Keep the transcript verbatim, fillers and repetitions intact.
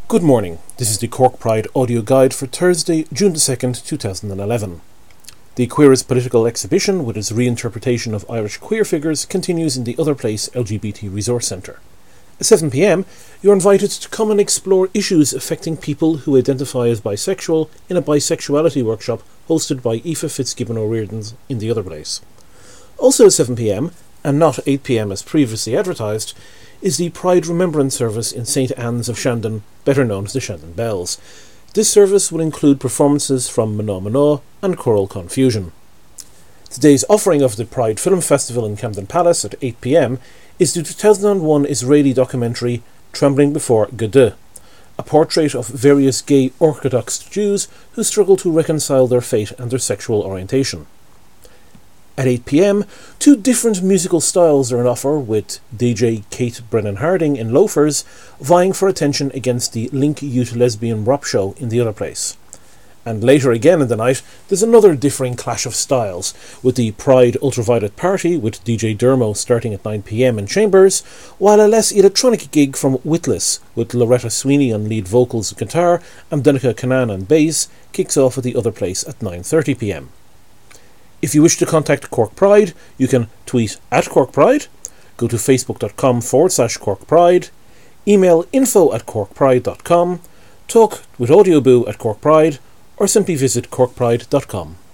Good morning, this is the Cork Pride audio guide for Thursday, June the second, two thousand eleven. The Queerest Political exhibition, with its reinterpretation of Irish queer figures, continues in the Other Place L G B T Resource Centre. At seven p m, you are invited to come and explore issues affecting people who identify as bisexual in a bisexuality workshop hosted by Aoife Fitzgibbon O'Riordan in the Other Place. Also at seven p m, and not eight p m as previously advertised, is the Pride Remembrance Service in Saint Anne's of Shandon, better known as the Shandon Bells. This service will include performances from Mná Mná and Choral Confusion. Today's offering of the Pride Film Festival in Camden Palace at eight p m is the two thousand one Israeli documentary Trembling Before Godot, a portrait of various gay Orthodox Jews who struggle to reconcile their faith and their sexual orientation. At eight p m, two different musical styles are on offer, with D J Kate Brennan Harding in Loafers vying for attention against the Link Youth Lesbian Rap Show in the Other Place. And later again in the night, there's another differing clash of styles, with the Pride Ultraviolet Party with D J Dermo starting at nine p m in Chambers, while a less electronic gig from Witless, with Loretta Sweeney on lead vocals and guitar and Danica Canaan on bass, kicks off at the Other Place at nine thirty p m. If you wish to contact Cork Pride, you can tweet at Cork Pride, go to facebook.com forward slash Cork Pride, email info at corkpride.com, talk with Audioboo at Cork Pride, or simply visit cork pride dot com.